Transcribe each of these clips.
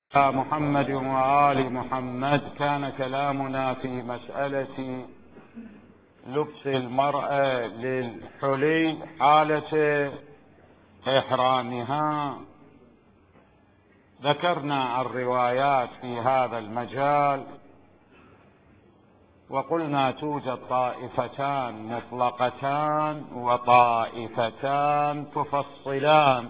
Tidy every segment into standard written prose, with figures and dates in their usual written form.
محمد وآل محمد. كان كلامنا في مسألة لبس المرأة للحلي حالة إحرامها. ذكرنا الروايات في هذا المجال وقلنا توجد طائفتان مطلقتان وطائفتان تفصلان،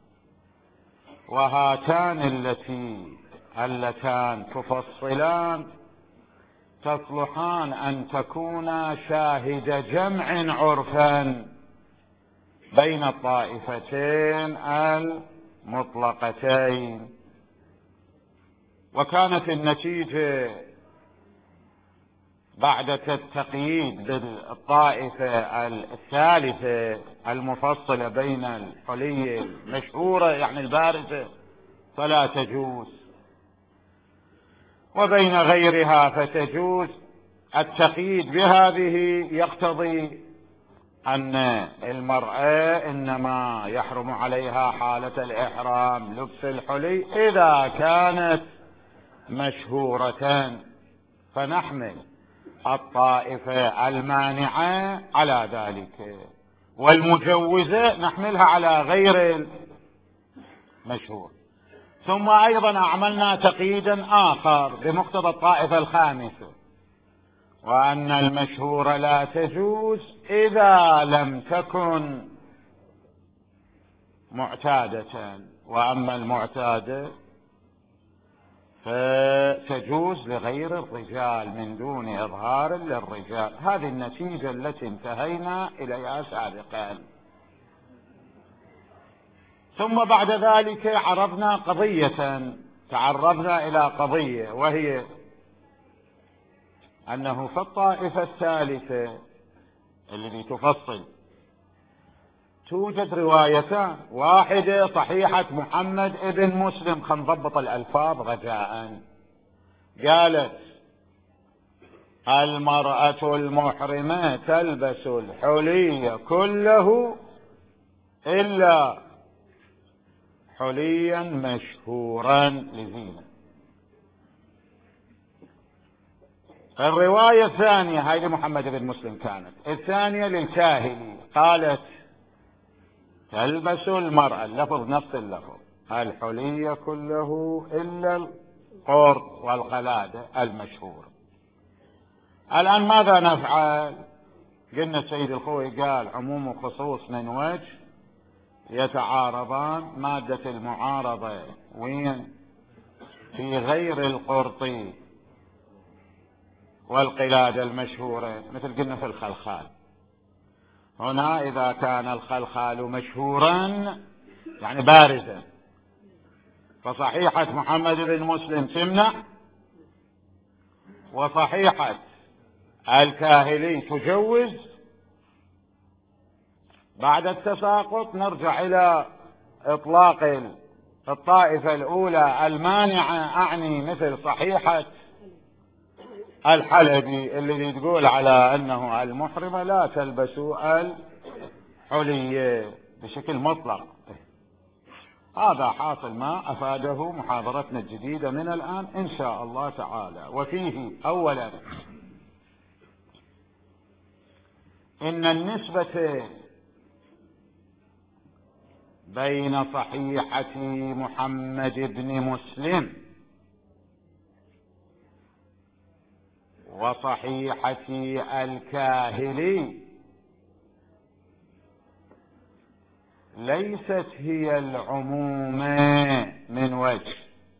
وهاتان اللتان تفصلان تصلحان أن تكونا شاهد جمع عرفا بين الطائفتين المطلقتين. وكانت النتيجة بعد التقييد بالطائفة الثالثة المفصلة بين الحلي المشهورة يعني البارزة فلا تجوز، وبين غيرها فتجوز. التقييد بهذه يقتضي أن المرأة إنما يحرم عليها حالة الإحرام لبس الحلي إذا كانت مشهورة، فنحمل الطائفة المانعة على ذلك، والمجوزة نحملها على غير المشهور. ثم أيضا أعملنا تقييدا آخر بمقتضى الطائفة الخامسة، وأن المشهور لا تجوز إذا لم تكن معتادة، وأما المعتادة فتجوز لغير الرجال من دون إظهار للرجال. هذه النتيجة التي انتهينا إليها سابقا. ثم بعد ذلك تعرضنا إلى قضية، وهي أنه في الطائفة الثالثة التي تفصل توجد روايتان، واحدة صحيحة محمد ابن مسلم، نضبط الألفاظ رجاء، قالت المرأة المحرمة تلبس الحلي كله إلا حليا مشهورا لزينة. الرواية الثانية هذه محمد بن مسلم كانت، الثانية للكاهلي، قالت تلبس المرأة، اللفظ نفس اللفظ، الحلي كله إلا القرط والقلادة المشهور. الآن ماذا نفعل؟ قلنا السيد الخوي قال عموم وخصوص من وجه يتعارضان. مادة المعارضة وين؟ في غير القرط والقلادة المشهورة، مثل قلنا في الخلخال. هنا إذا كان الخلخال مشهورا يعني بارزا فصحيحة محمد بن مسلم تمنع، وصحيحة الكاهلي تجوز. بعد التساقط نرجع إلى إطلاق الطائفة الأولى المانعة، أعني مثل صحيحة الحلبي الذي تقول على أنه المحرمة لا تلبسوا الحلي بشكل مطلق. هذا حاصل ما أفاده محاضرتنا الجديدة من الآن إن شاء الله تعالى. وفيه أولا إن النسبة بين صحيحة محمد بن مسلم وصحيحة الكاهلي ليست هي العموم من وجه،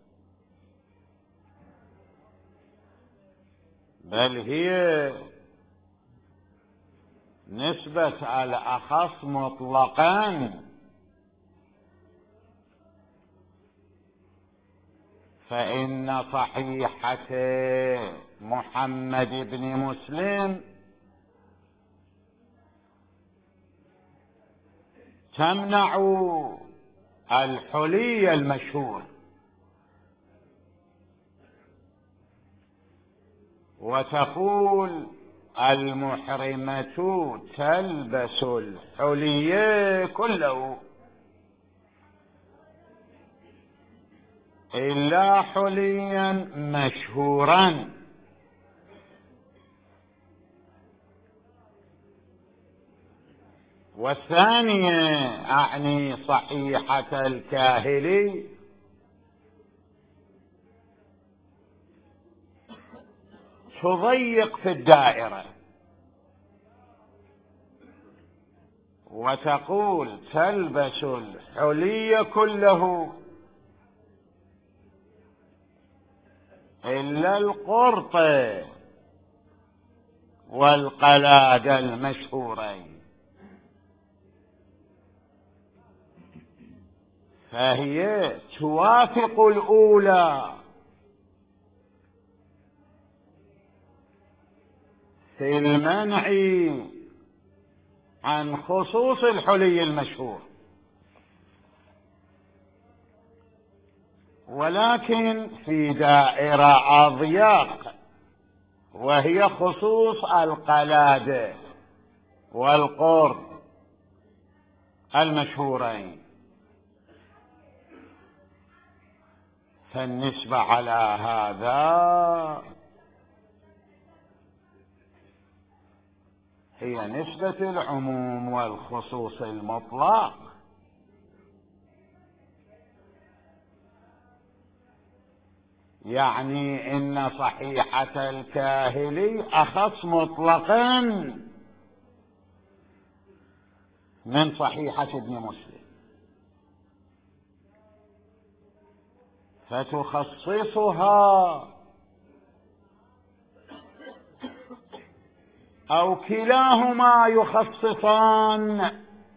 بل هي نسبة الأخص مطلقا. فإن صحيحة محمد بن مسلم تمنع الحلي المشهور، وتقول المحرمة تلبس الحلي كله. إلا حليا مشهورا. والثانية أعني صحيحة الكاهلي تضيق في الدائرة وتقول تلبس الحلي كله إلا القرط والقلاد المشهورين، فهي توافق الأولى في المنع عن خصوص الحلي المشهور، ولكن في دائرة أضيق وهي خصوص القلادة والقرط المشهورين. فالنسبة على هذا هي نسبة العموم والخصوص المطلق، يعني إن صحيحة الكاهلي أخص مطلقا من صحيحة ابن مسلم، فتخصصها أو كلاهما يخصصان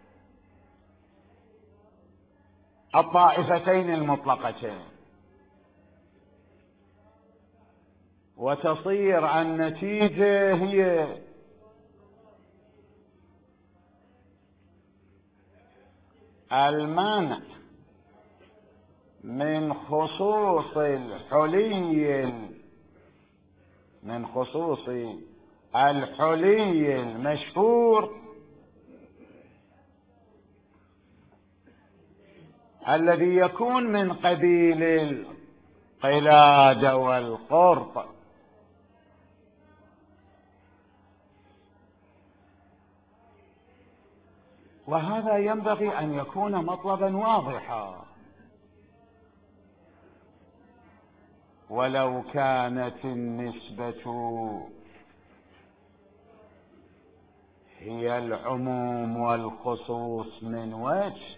الطائفتين المطلقتين، وتصير النتيجة هي المانع من خصوص الحلي المشهور الذي يكون من قبيل القلادة والقرط. وهذا ينبغي أن يكون مطلبا واضحا، ولو كانت النسبة هي العموم والخصوص من وجه،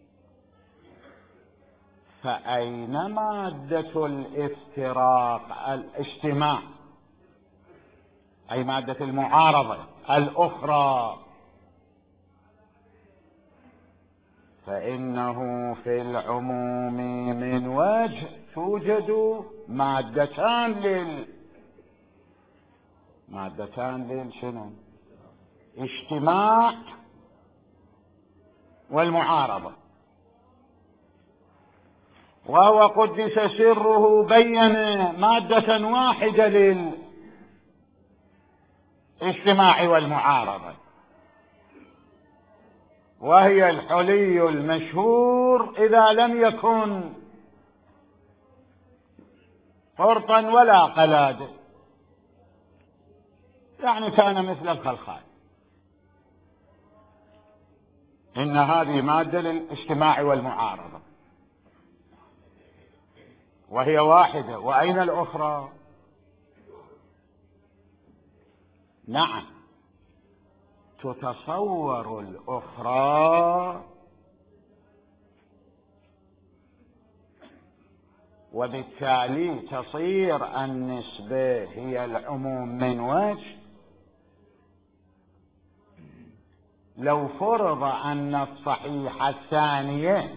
فأين مادة الاجتماع، أي مادة المعارضة الأخرى؟ فإنه في العموم من وجه توجد مادتان شنو؟ اجتماع والمعارضة. وهو قدس سره بين مادة واحدة للاجتماع والمعارضة، وهي الحلي المشهور إذا لم يكن قرطا ولا قلادة، يعني كان مثل الخلخال. إن هذه مادة للاجتماع والمعارضة وهي واحدة. وأين الأخرى؟ نعم، تتصور الأخرى، وبالتالي تصير النسبة هي العموم من وجه لو فرض أن الصحيحة الثانية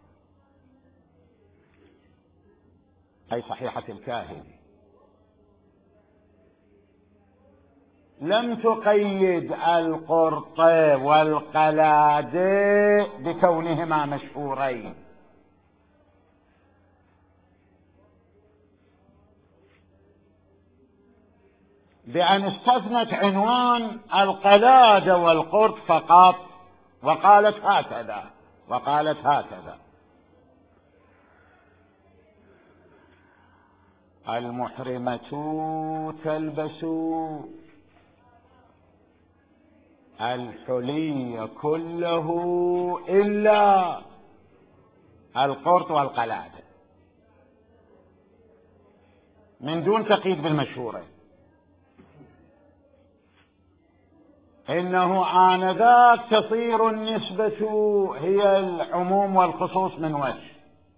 أي صحيحة الكاهلي لم تقيد القرط والقلادة بكونهما مشهورين، بأن استثنت عنوان القلادة والقرط فقط وقالت هكذا، المحرمة تلبس الحلي كله إلا القرط والقلادة من دون تقييد بالمشهورة. إنه آنذاك تصير النسبة هي العموم والخصوص من وجه.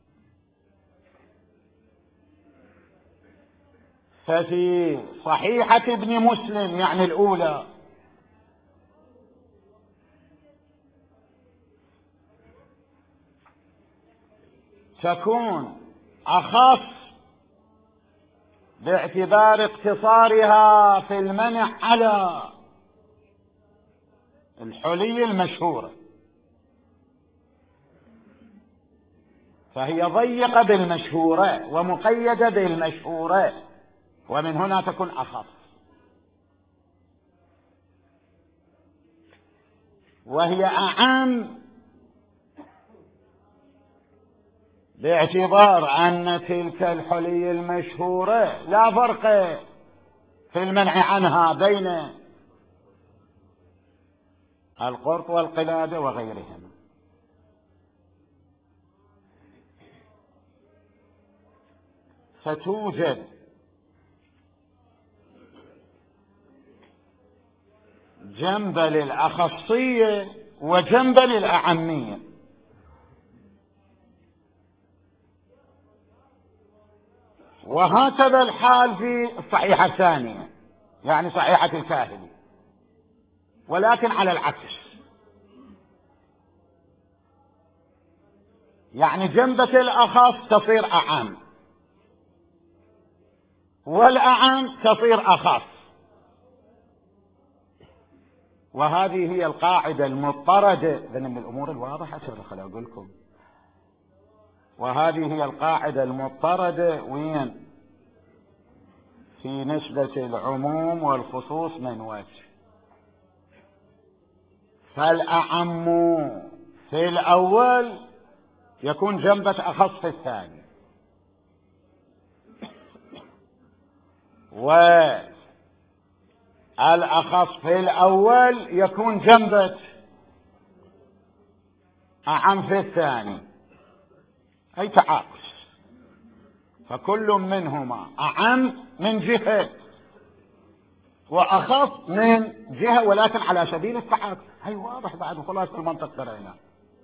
ففي صحيحة ابن مسلم يعني الأولى تكون أخص باعتبار اقتصارها في المنع على الحلي المشهورة، فهي ضيقة بالمشهورة ومقيدة بالمشهورة، ومن هنا تكون أخص. وهي أعم باعتبار أن تلك الحلي المشهورة لا فرق في المنع عنها بين القرط والقلادة وغيرهما. فتوجد جنب للأخصية وجنب للأعمية. وهكذا الحال في الصحيحة الثانية يعني صحيحة الكاهلي، ولكن على العكس، يعني جنبة الأخص تصير أعم والأعم تصير أخص. وهذه هي القاعدة المضطردة من الأمور الواضحة خليني أقول لكم. وهذه هي القاعدة المضطردة وين؟ في نسبة العموم والخصوص من وجه. فالأعم في الأول يكون جنبة أخص في الثاني، والأخص في الأول يكون جنبة أعم في الثاني، أي تعاكس. فكل منهما أعم من جهة وأخص من جهة، ولكن على سبيل التعاكس. هي واضح بعد خلاص المنطق درينا.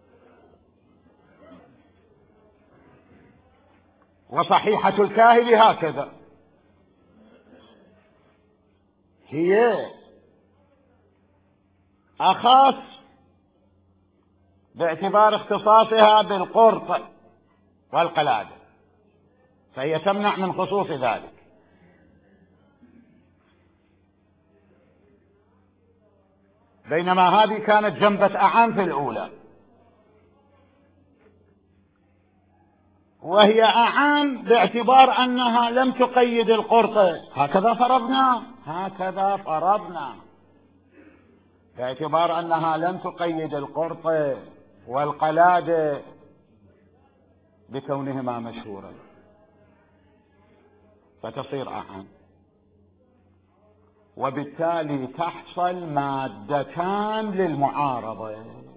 وصحيحة الكاهل هكذا، هي أخص باعتبار اختصاصها بالقرط والقلادة، فهي تمنع من خصوص ذلك. بينما هذه كانت جنبة أعم في الأولى، وهي أعم باعتبار أنها لم تقيد القرط. هكذا فرضنا باعتبار أنها لم تقيد القرط والقلادة بكونهما مشهورا، فتصير أعم. وبالتالي تحصل مادتان للمعارضة.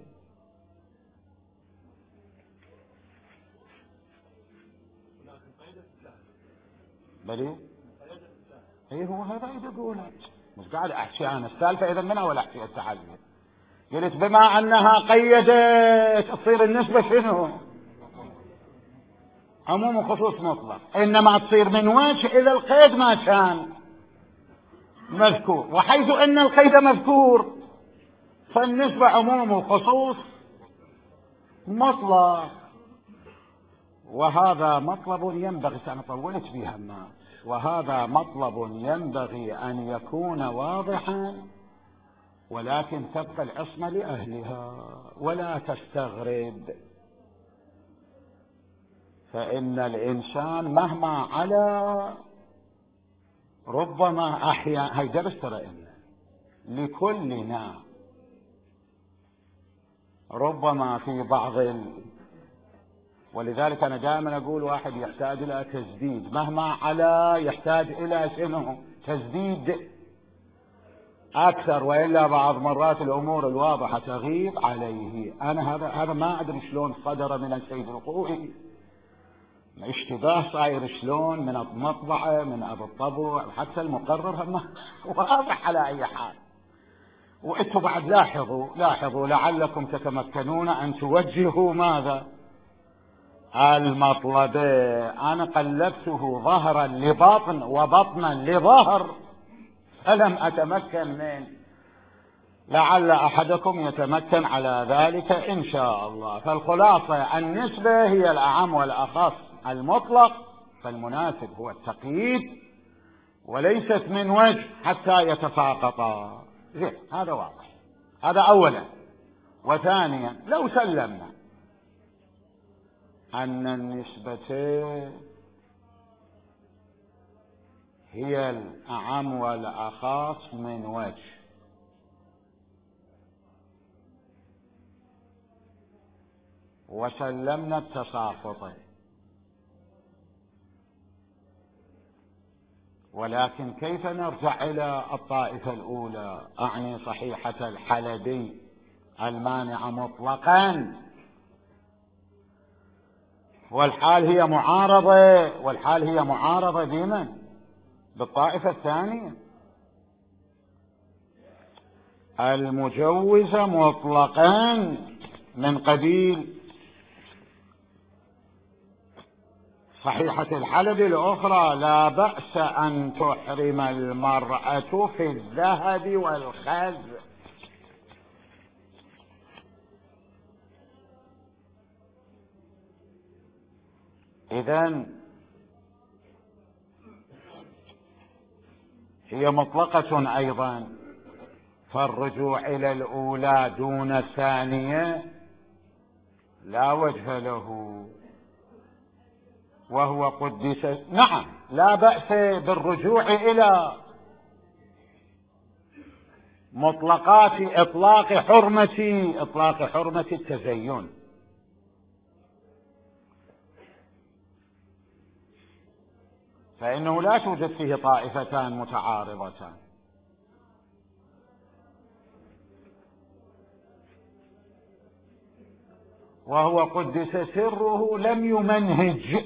بلي ايه هو هذا يقوله، مش قاعد احكي انا السالفه اذا من اول احكي التعليل. قلت بما انها قيدت تصير النسبه شنو؟ عموم وخصوص مطلق، انما تصير من وجه اذا القيد ما كان مذكور، وحيث ان القيد مذكور فالنسبه عموم وخصوص مطلق. وهذا مطلب ينبغي، أنا طولت فيها الناس، وهذا مطلب ينبغي أن يكون واضحا، ولكن تبقى العصمة لأهلها ولا تستغرب. فإن الإنسان مهما على ربما أحيانا هي درس ترى لكلنا، ربما في بعض ولذلك أنا دائما أقول واحد يحتاج إلى تجديد، مهما على يحتاج إلى شنو؟ تجديد أكثر، وإلا بعض مرات الأمور الواضحة تغيب عليه. أنا هذا ما أدري شلون صدر من السيد الخوئي، اشتباه صاير شلون من المطبعة من أبو الطبع حتى المقرر، هم واضح على أي حال. وأنتم بعد لاحظوا لعلكم تتمكنون أن توجهوا ماذا؟ المطلب. أنا قلبته ظهرا لبطن وبطنا لظهر فلم أتمكن من، لعل أحدكم يتمكن على ذلك إن شاء الله. فالخلاصة النسبة هي الأعم والأخص، المطلق فالمناسب هو التقييد، وليست من وجه حتى يتساقطا. هذا واضح، هذا أولا. وثانيا لو سلمنا أن النسبتين هي الأعم والأخص من وجه، وسلمنا التساقط، ولكن كيف نرجع إلى الطائفة الأولى؟ أعني صحيحة الحلبي المانعة مطلقا، والحال هي معارضة بمن؟ بالطائفة الثانية المجوزة مطلقا من قبيل صحيحة الحلبي الأخرى: لا بأس أن تحرم المرأة في الذهب والخز. إذن هي مطلقة أيضا، فالرجوع إلى الأولى دون الثانية لا وجه له، وهو قدس. نعم لا بأس بالرجوع إلى مطلقات إطلاق حرمة التزين، فإنه لا توجد فيه طائفتان متعارضتان. وهو قدس سره لم يمنهج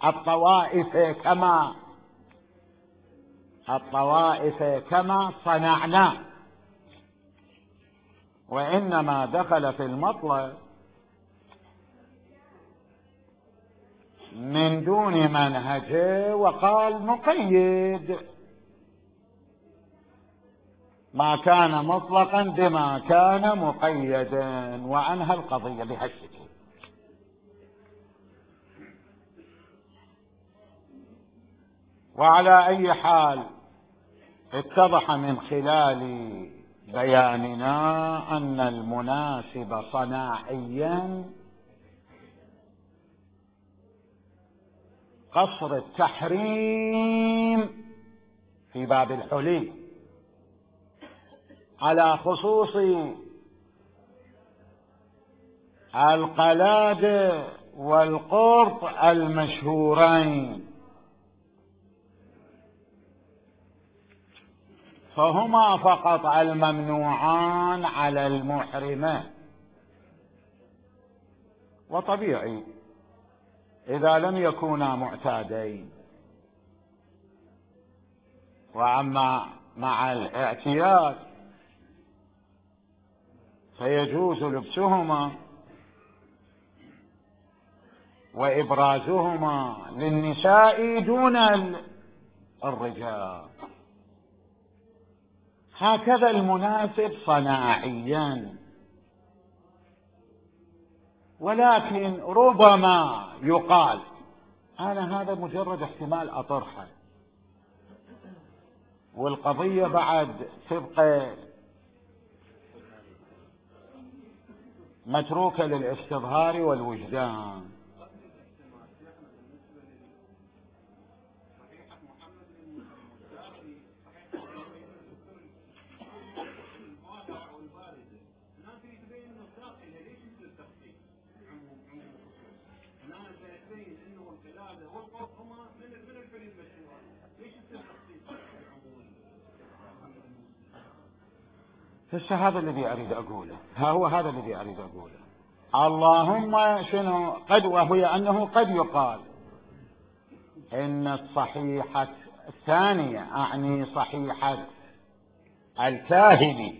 الطوائف كما صنعنا، وإنما دخل في المطلب من دون منهج، وقال نقيد ما كان مطلقا بما كان مقيدا، وأنهى القضية بهالشكل. وعلى أي حال اتضح من خلال بياننا أن المناسب صناعيا قصر التحريم في باب الحلي على خصوص القلادة والقرط المشهورين، فهما فقط الممنوعان على المحرمة. وطبيعي إذا لم يكونا معتادين، وأما مع الاعتياد فيجوز لبسهما وإبرازهما للنساء دون الرجال، هكذا المناسب صناعيا. ولكن ربما يقال، أنا هذا مجرد احتمال أطرحه، والقضية بعد تبقى متروكة للاستظهار والوجدان. هذا الذي أريد أقوله، هذا الذي أريد أقوله. اللهم شنو قد، وهي أنه قد يقال إن الصحيحة الثانية، أعني صحيحة الكاهن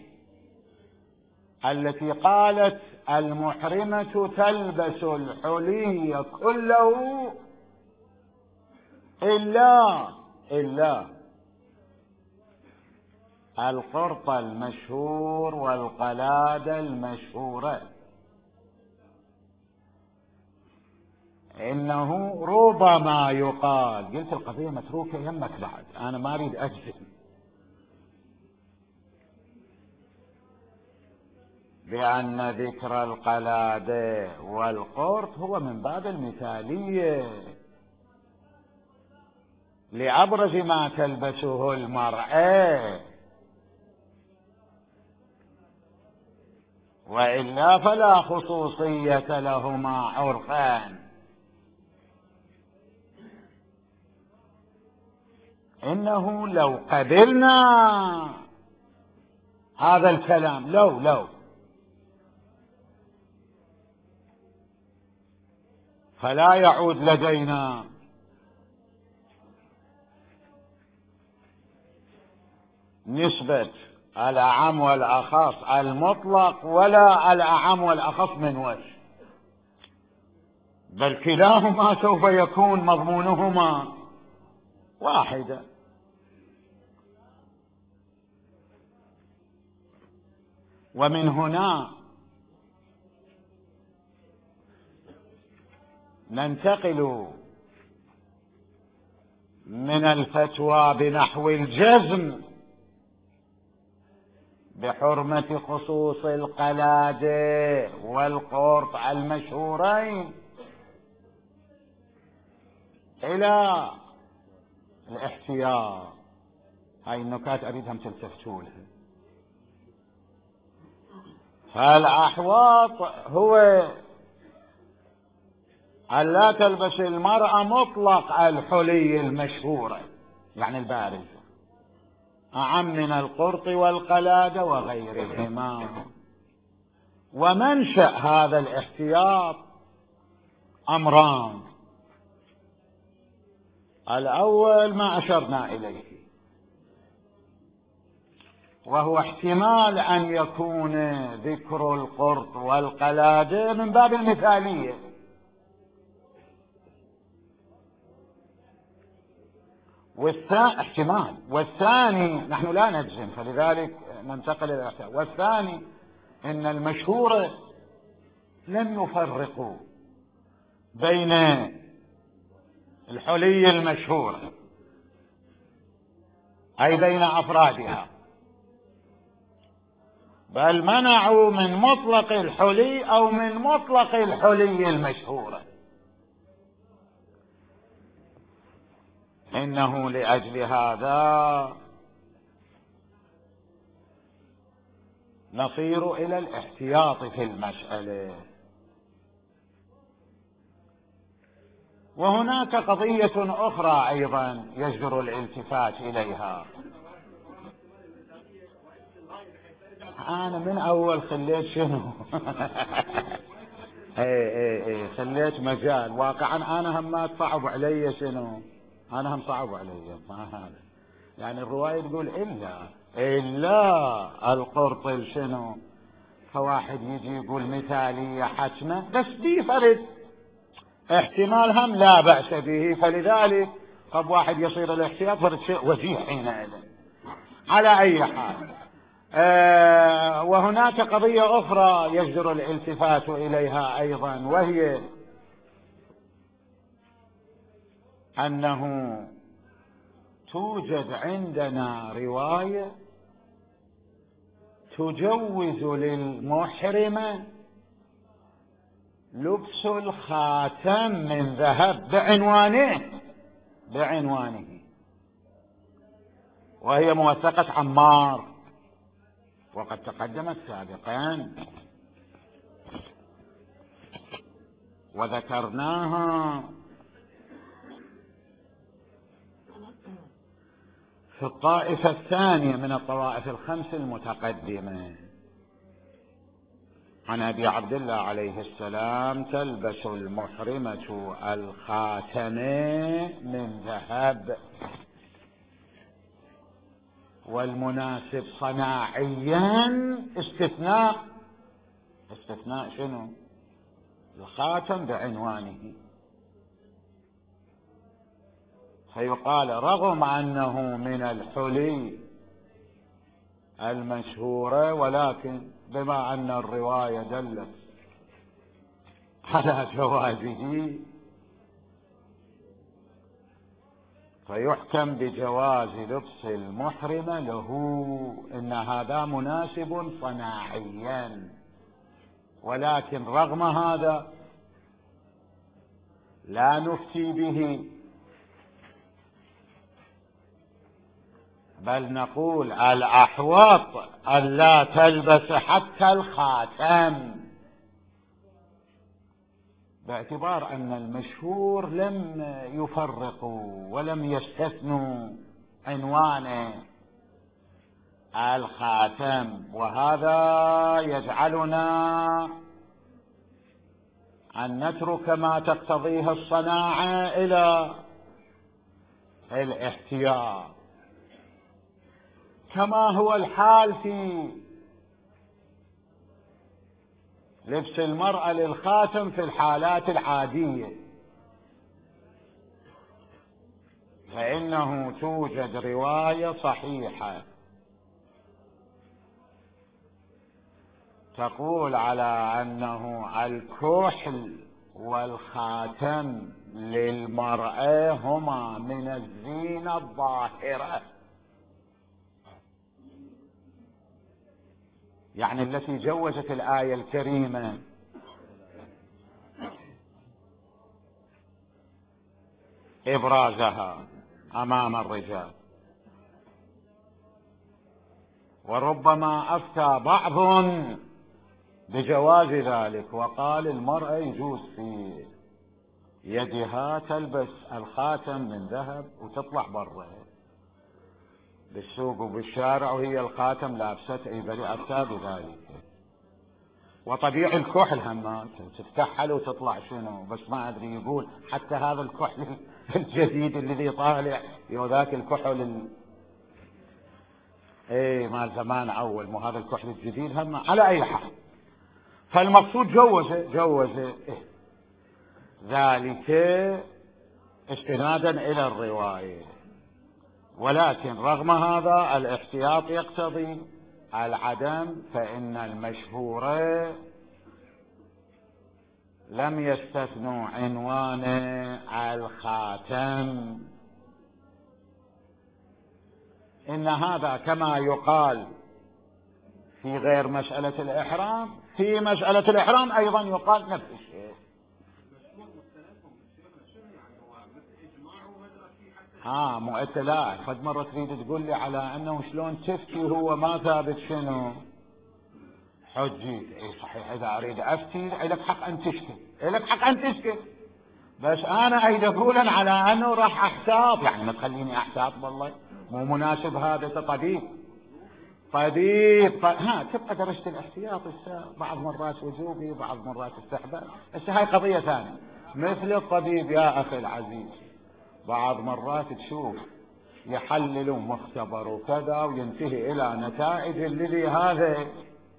التي قالت المحرمة تلبس الحلي كله إلا القرط المشهور والقلادة المشهورة، إنه ربما يقال، قلت القضية متروكة يمك بعد، أنا ما أريد أجزم، بأن ذكر القلادة والقرط هو من باب المثالية لأبرز ما تلبسه المرأة، وإلا فلا خصوصية لهما عرفان. إنه لو قبلنا هذا الكلام، لو فلا يعود لدينا نسبة الأعم والأخص المطلق ولا الأعم والأخص من وجه، بل كلاهما سوف يكون مضمونهما واحدة. ومن هنا ننتقل من الفتوى بنحو الجزم بحرمة خصوص القلادة والقرط المشهورين إلى الاحتياط. هاي النكات أريدهم تلتفتوا لها. فالأحواط هو أن لا تلبس المرأة مطلق الحلي المشهورة، يعني البارزة، أعم من القرط والقلادة وغيرهما. ومنشأ هذا الاحتياط أمران: الأول ما أشرنا إليه، وهو احتمال أن يكون ذكر القرط والقلادة من باب المثالية، احتمال. والثاني نحن لا نجزم، فلذلك ننتقل إلى الاحتمال. والثاني إن المشهورة لم يفرقوا بين الحلي المشهور أي بين أفرادها، بل منعوا من مطلق الحلي أو من مطلق الحلي المشهور. إنه لأجل هذا نصير إلى الاحتياط في المسألة. وهناك قضية أخرى أيضا يجدر الالتفات إليها. أنا من أول خليت شنو خليت مجال واقعا. أنا هم ما تصعب علي شنو، أنا هم صعب علي يعني الرواية تقول إلا القرط شنو، فواحد يجي يقول مثالية حتمة، بس دي فرد احتمال هم لا بأس به، فلذلك طب واحد يصير الاحتياط فرد شيء وجيه حينئذ. على أي حال، وهناك قضية أخرى يجدر الالتفات إليها أيضا، وهي أنه توجد عندنا رواية تجوز للمحرمة لبس الخاتم من ذهب بعنوانه، وهي موثقة عمار، وقد تقدمت سابقا وذكرناها. في الطائفة الثانية من الطوائف الخمس المتقدمة عن أبي عبد الله عليه السلام: تلبس المحرمة الخاتم من ذهب. والمناسب صناعيا استثناء شنو؟ الخاتم بعنوانه. فيقال رغم أنه من الحلي المشهورة، ولكن بما أن الرواية دلت على جوازه فيحكم بجواز لبس المحرمة له، إن هذا مناسب صناعيا. ولكن رغم هذا لا نفتي به، بل نقول الأحوط ألا تلبس حتى الخاتم، باعتبار أن المشهور لم يفرقوا ولم يستثنوا عنوان الخاتم. وهذا يجعلنا أن نترك ما تقتضيه الصناعة إلى الاحتياط، كما هو الحال في لبس المرأة للخاتم في الحالات العادية، فإنه توجد رواية صحيحة تقول على أنه الكحل والخاتم للمرأة هما من الزينة الظاهرة، يعني التي جوزت الآية الكريمة إبرازها أمام الرجال. وربما أفتى بعض بجواز ذلك وقال المرأة يجوز في يدها تلبس الخاتم من ذهب وتطلع برا بالسوق وبالشارع وهي الخاتم لابسته، بل أفتى بذلك. وطبيعي الكحل هم تفتحل وتطلع شنو، بس ما أدري يقول حتى هذا الكحل الجديد الذي طالع وذاك الكحل مال زمان أول، مو هذا الكحل الجديد هم. على أي حال، فالمقصود جوز ذلك استنادا إلى الرواية. ولكن رغم هذا الاحتياط يقتضي العدم، فإن المشهور لم يستثنوا عنوان الخاتم. إن هذا كما يقال في غير مسألة الإحرام، في مسألة الإحرام أيضا يقال نفس الشيء. مو أنت لا قد مرة تريد تقول لي على أنه شلون تفتي هو ما ثابت شنو حجي. صحيح، إذا أريد أفتي لك حق أن تشكي، بس أنا أريد أقول على أنه راح أحتاط، يعني ما تخليني أحتاط والله مو مناسب هذا. طبيب تبقى درجة الاحتياط بعض مرات وجوبي بعض مرات استحباب. هاي قضية ثانية. مثل الطبيب يا أخي العزيز، بعض مرات تشوف يحلل مختبر وكذا وينتهي إلى نتائج الذي هذا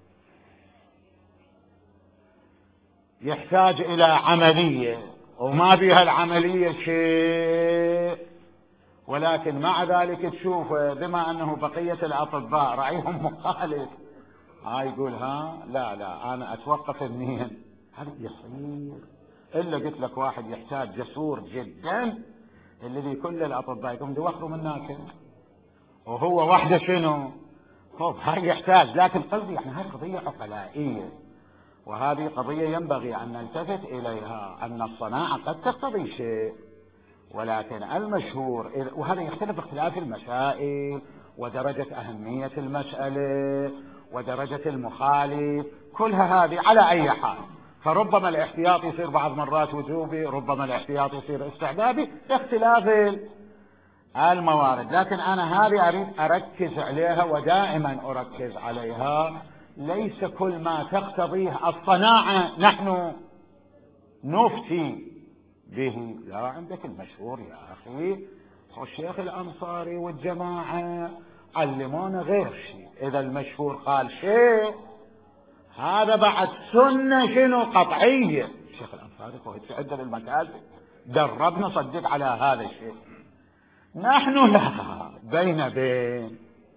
يحتاج إلى عملية وما بها العملية شيء، ولكن مع ذلك تشوف بما أنه بقية الأطباء رأيهم مخالف، يقول لا أنا أتوقف منين. هذا يصير إلا قلت لك واحد يحتاج جسور جدا الذي كل الأطباء يقوم يوخروا منك وهو وحده شنو هاي يحتاج. لكن قصدي يعني هاي قضية عقلائية، وهذه قضية ينبغي أن نلتفت إليها، أن الصناعة قد تقتضي شيء، ولكن المشهور وهذا يختلف اختلاف المسائل ودرجة أهمية المسألة ودرجة المخالف، كلها هذه على أي حال. فربما الاحتياط يصير بعض مرات وجوبي، ربما الاحتياط يصير استحبابي، اختلاف الموارد. لكن أنا هذه أريد أركز عليها ودائما أركز عليها. ليس كل ما تقتضيه الصناعة نحن نفتي به. لا، عندك المشهور يا أخي، الشيخ الأنصاري والجماعة علمونا غير شيء. إذا المشهور قال شيء هذا بعد سنة شنو قطعية. الشيخ الأنصاري هو يتعدى بالمكاتب دربنا صدق على هذا الشيء. نحن لا، بين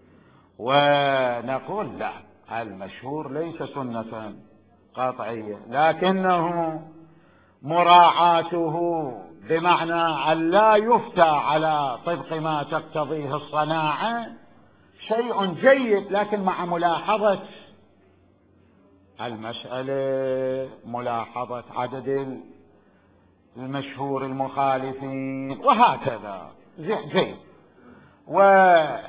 ونقول لا، المشهور ليس سنة قطعية، لكنه مراعاته بمعنى أن لا يفتى على طبق ما تقتضيه الصناعة شيء جيد، لكن مع ملاحظة المسألة، ملاحظة عدد المشهور المخالفين وهكذا جيد. وهناك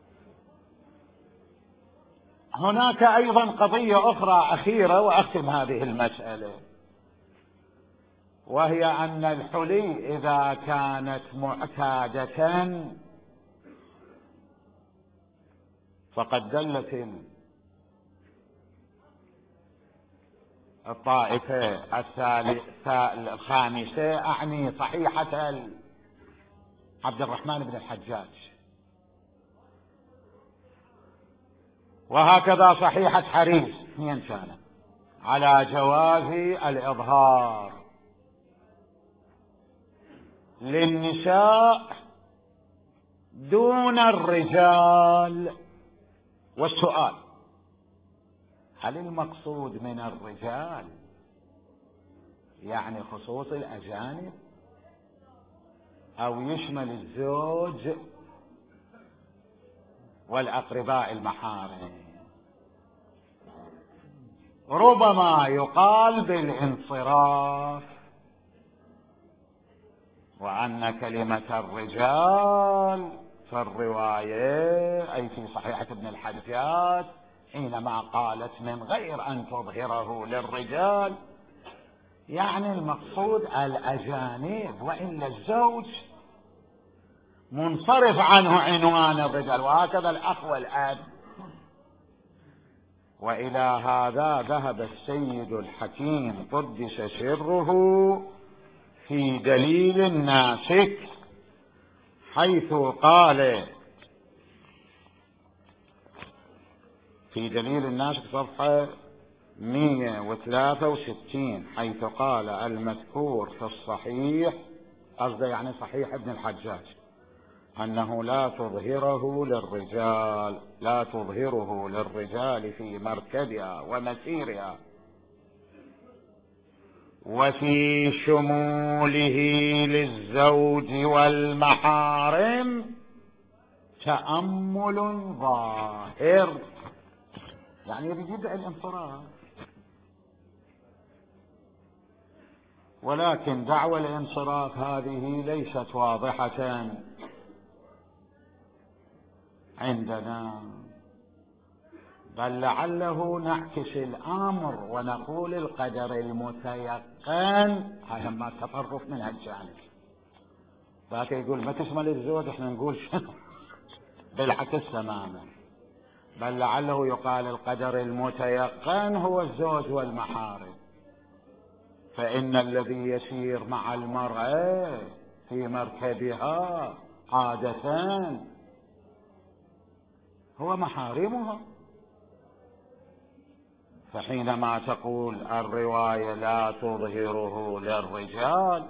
أيضا قضية أخرى أخيرة وأختم هذه المسألة، وهي أن الحلي إذا كانت معتادة فقد دلت الطائفة الخامسة، أعني صحيحة عبد الرحمن بن الحجاج، وهكذا صحيحة حريز 2 كانت على جواز الإظهار للنساء دون الرجال. والسؤال: هل المقصود من الرجال يعني خصوص الأجانب أو يشمل الزوج والأقرباء المحارم؟ ربما يقال بالانصراف، وأن كلمة الرجال في الرواية أي في صحيحة ابن الحجاج حينما قالت من غير أن تظهره للرجال يعني المقصود الأجانب، وإلا الزوج منصرف عنه عنوان الرجال، وهكذا الأخ والأب. وإلى هذا ذهب السيد الحكيم قدس سره في دليل الناسك، حيث قال في دليل الناسك صفحة 163 حيث قال: المذكور في الصحيح، قصده يعني صحيح ابن الحجاج، أنه لا تظهره للرجال في مركبها ومسيرها، وفي شموله للزوج والمحارم تأمل ظاهر، يعني يجب الانصراف. ولكن دعوى الانصراف هذه ليست واضحة عندنا، بل لعله نعكس الأمر ونقول القدر المتيقن، هذا ما تطرف من هالجانب. ذاك يقول ما تشمل الزوج، احنا نقول شنو؟ بالعكس تماما، بل لعله يقال القدر المتيقن هو الزوج والمحارم، فإن الذي يسير مع المرأة في مركبها عادة هو محارمها. فحينما تقول الرواية لا تظهره للرجال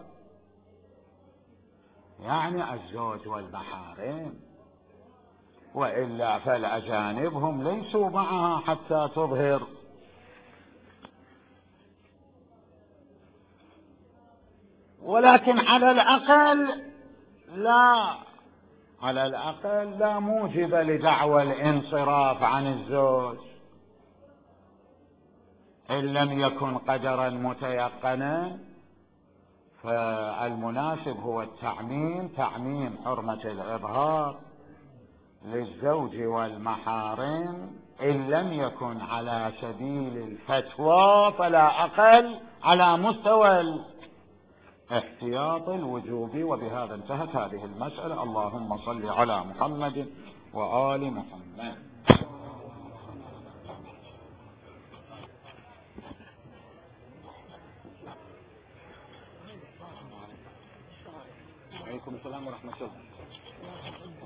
يعني الزوج والمحارم، وإلا فالأجانب هم ليسوا معها حتى تظهر. ولكن على الأقل لا موجب لدعوى الانصراف عن الزوج إن لم يكن قدرا متيقنا. فالمناسب هو تعميم حرمة الإظهار للزوج والمحارم، إن لم يكن على سبيل الفتوى فلا أقل على مستوى احتياط الوجوب. وبهذا انتهت هذه المسألة. اللهم صل على محمد وآل محمد. عليكم السلام ورحمة الله.